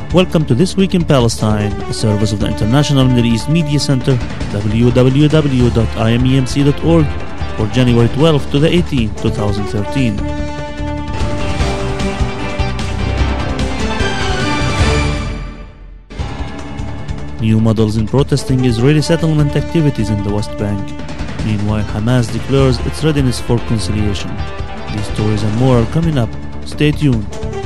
Welcome to This Week in Palestine, a service of the International Middle East Media Center, www.imemc.org, for January 12 to the 18th, 2013. New models in protesting Israeli settlement activities in the West Bank. Meanwhile, Hamas declares its readiness for conciliation. These stories and more are coming up. Stay tuned.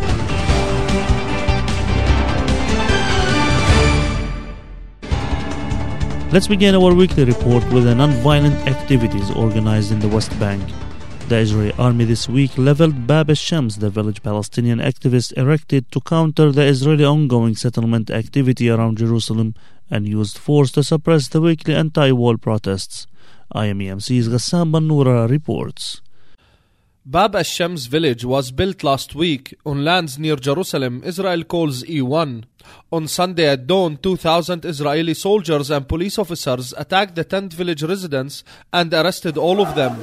Let's begin our weekly report with the non-violent activities organized in the West Bank. The Israeli army this week leveled Bab al-Shams, the village Palestinian activists erected to counter the Israeli ongoing settlement activity around Jerusalem, and used force to suppress the weekly anti-wall protests. IMEMC's Ghassan Bannoura reports. Bab al-Shams village was built last week on lands near Jerusalem Israel calls E1. On Sunday at dawn, 2,000 Israeli soldiers and police officers attacked the tent village residents and arrested all of them.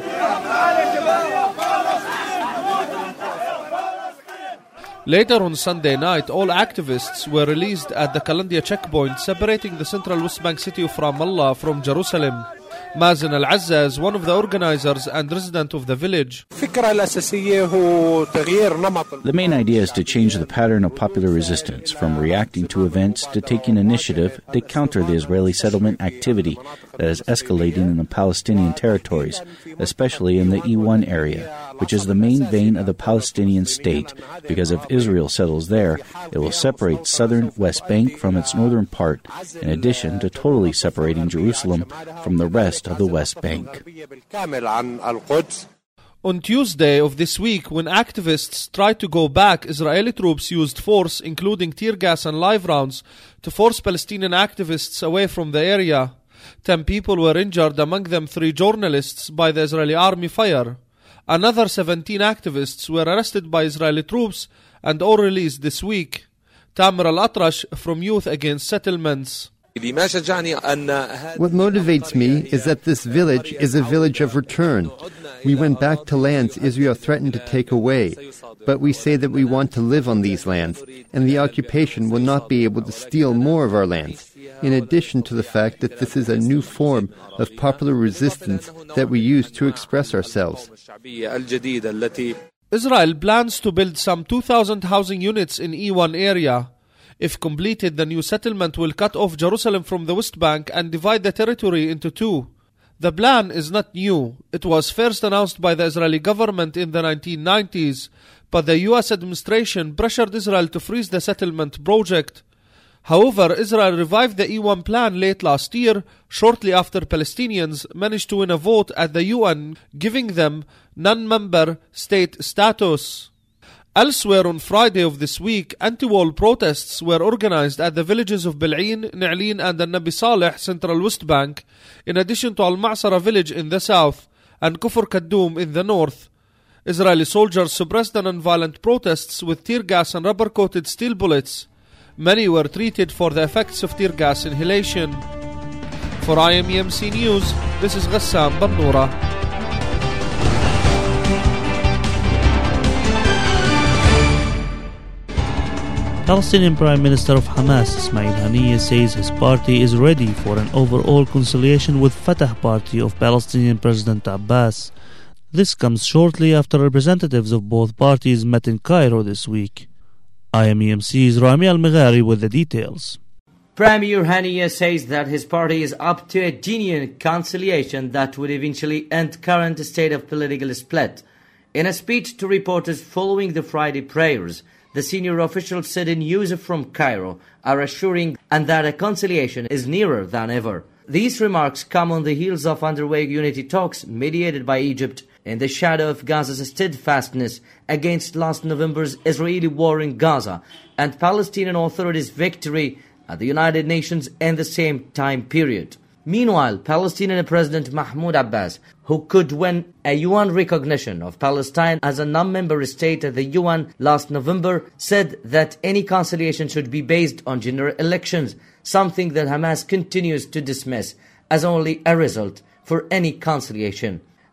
Later on Sunday night, all activists were released at the Kalandia checkpoint separating the central West Bank city of Ramallah from Jerusalem. Mazen Al-Azza is one of the organizers and resident of the village. The main idea is to change the pattern of popular resistance from reacting to events to taking initiative to counter the Israeli settlement activity that is escalating in the Palestinian territories, especially in the E1 area, which is the main vein of the Palestinian state, because if Israel settles there, it will separate southern West Bank from its northern part, in addition to totally separating Jerusalem from the rest of the West Bank. On Tuesday of this week, when activists tried to go back, Israeli troops used force, including tear gas and live rounds, to force Palestinian activists away from the area. 10 people were injured, among them 3 journalists, by the Israeli army fire. Another 17 activists were arrested by Israeli troops and all released this week. Tamer Al-Atrash from Youth Against Settlements. What motivates me is that this village is a village of return. We went back to lands Israel threatened to take away, but we say that we want to live on these lands, and the occupation will not be able to steal more of our lands, in addition to the fact that this is a new form of popular resistance that we use to express ourselves. Israel plans to build some 2,000 housing units in E1 area. If completed, the new settlement will cut off Jerusalem from the West Bank and divide the territory into 2. The plan is not new. It was first announced by the Israeli government in the 1990s, but the US administration pressured Israel to freeze the settlement project. However, Israel revived the E1 plan late last year, shortly after Palestinians managed to win a vote at the UN, giving them non-member state status. Elsewhere on Friday of this week, anti-wall protests were organized at the villages of Bil'in, Na'lin and Al-Nabi Saleh, Central West Bank, in addition to Al-Ma'sara village in the south and Kufr Kaddoum in the north. Israeli soldiers suppressed the non-violent protests with tear gas and rubber-coated steel bullets. Many were treated for the effects of tear gas inhalation. For IMEMC News, this is Ghassan Bannoura. Palestinian Prime Minister of Hamas, Ismail Haniyeh, says his party is ready for an overall conciliation with Fatah party of Palestinian President Abbas. This comes shortly after representatives of both parties met in Cairo this week. IMEMC's Rami Al-Meghari with the details. Premier Haniyeh says that his party is up to a genuine conciliation that would eventually end current state of political split. In a speech to reporters following the Friday prayers, the senior officials said in news from Cairo are assuring and that a conciliation is nearer than ever. These remarks come on the heels of underway unity talks mediated by Egypt in the shadow of Gaza's steadfastness against last November's Israeli war in Gaza and Palestinian authorities' victory at the United Nations in the same time period. Meanwhile, Palestinian President Mahmoud Abbas, who could win a UN recognition of Palestine as a non-member state at the UN last November, said that any conciliation should be based on general elections, something that Hamas continues to dismiss as only a result for any conciliation.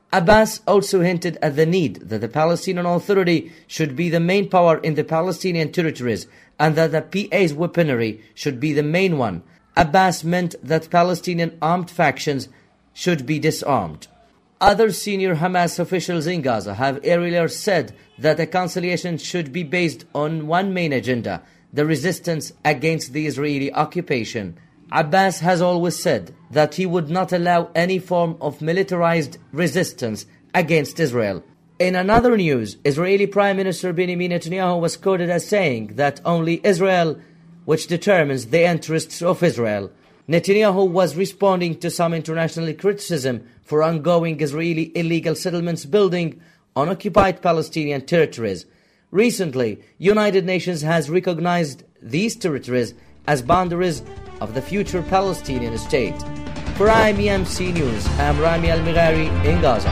Abbas also hinted at the need that the Palestinian Authority should be the main power in the Palestinian territories and that the PA's weaponry should be the main one. Abbas meant that Palestinian armed factions should be disarmed. Other senior Hamas officials in Gaza have earlier said that a conciliation should be based on one main agenda, the resistance against the Israeli occupation. Abbas has always said that he would not allow any form of militarized resistance against Israel. In another news, Israeli Prime Minister Benjamin Netanyahu was quoted as saying that only Israel which determines the interests of Israel. Netanyahu was responding to some international criticism for ongoing Israeli illegal settlements building on occupied Palestinian territories. Recently, United Nations has recognized these territories as boundaries of the future Palestinian state. For IMEMC News, I'm Rami Al-Mighari in Gaza.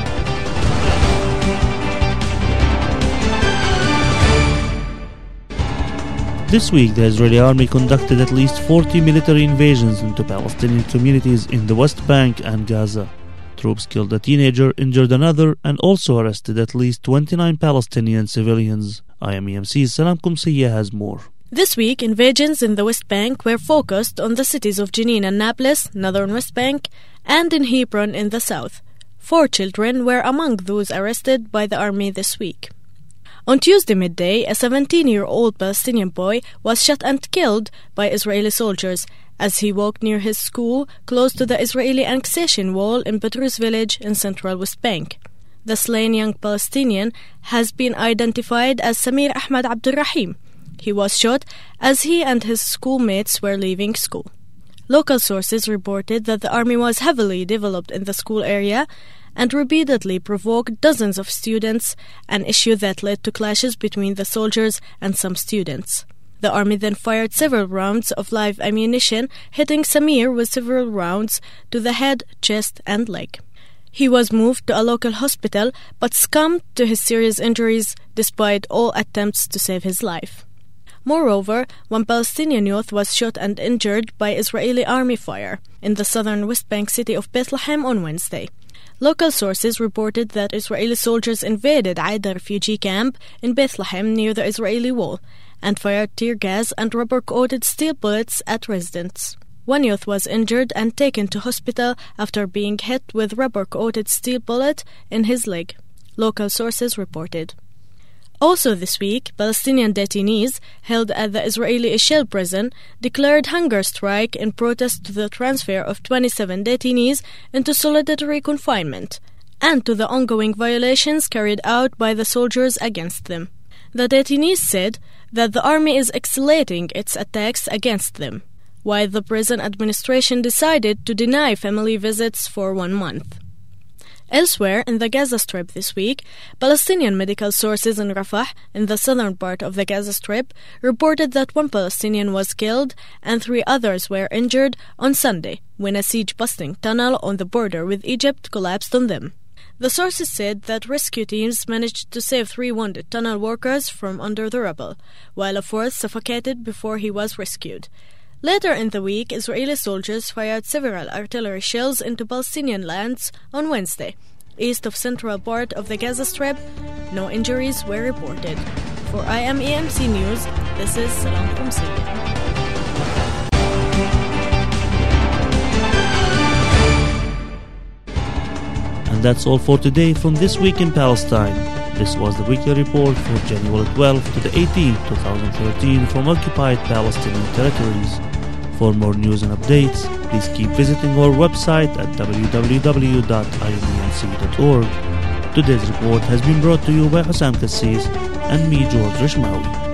This week, the Israeli army conducted at least 40 military invasions into Palestinian communities in the West Bank and Gaza. Troops killed a teenager, injured another, and also arrested at least 29 Palestinian civilians. IMEMC's Salam Kumsiya has more. This week, invasions in the West Bank were focused on the cities of Jenin and Nablus, northern West Bank, and in Hebron in the south. 4 children were among those arrested by the army this week. On Tuesday midday, a 17-year-old Palestinian boy was shot and killed by Israeli soldiers as he walked near his school close to the Israeli annexation wall in Petrus village in central West Bank. The slain young Palestinian has been identified as Samir Ahmad Abdulrahim. He was shot as he and his schoolmates were leaving school. Local sources reported that the army was heavily developed in the school area and repeatedly provoked dozens of students, an issue that led to clashes between the soldiers and some students. The army then fired several rounds of live ammunition, hitting Samir with several rounds to the head, chest, and leg. He was moved to a local hospital but succumbed to his serious injuries despite all attempts to save his life. Moreover, one Palestinian youth was shot and injured by Israeli army fire in the southern West Bank city of Bethlehem on Wednesday. Local sources reported that Israeli soldiers invaded Aida refugee camp in Bethlehem near the Israeli wall and fired tear gas and rubber-coated steel bullets at residents. One youth was injured and taken to hospital after being hit with rubber-coated steel bullet in his leg, local sources reported. Also this week, Palestinian detainees held at the Israeli Eshel prison declared hunger strike in protest to the transfer of 27 detainees into solitary confinement and to the ongoing violations carried out by the soldiers against them. The detainees said that the army is escalating its attacks against them, while the prison administration decided to deny family visits for 1 month. Elsewhere in the Gaza Strip this week, Palestinian medical sources in Rafah, in the southern part of the Gaza Strip, reported that 1 Palestinian was killed and 3 others were injured on Sunday when a siege-busting tunnel on the border with Egypt collapsed on them. The sources said that rescue teams managed to save 3 wounded tunnel workers from under the rubble, while a 4th suffocated before he was rescued. Later in the week, Israeli soldiers fired several artillery shells into Palestinian lands on Wednesday, east of central part of the Gaza Strip. No injuries were reported. For IMEMC News, this is Salam Kumsiya. And that's all for today from This Week in Palestine. This was the weekly report for January 12th to the 18th, 2013 from occupied Palestinian territories. For more news and updates, please keep visiting our website at www.imemc.org. Today's report has been brought to you by Hussam Kassis and me, George Rishmawi.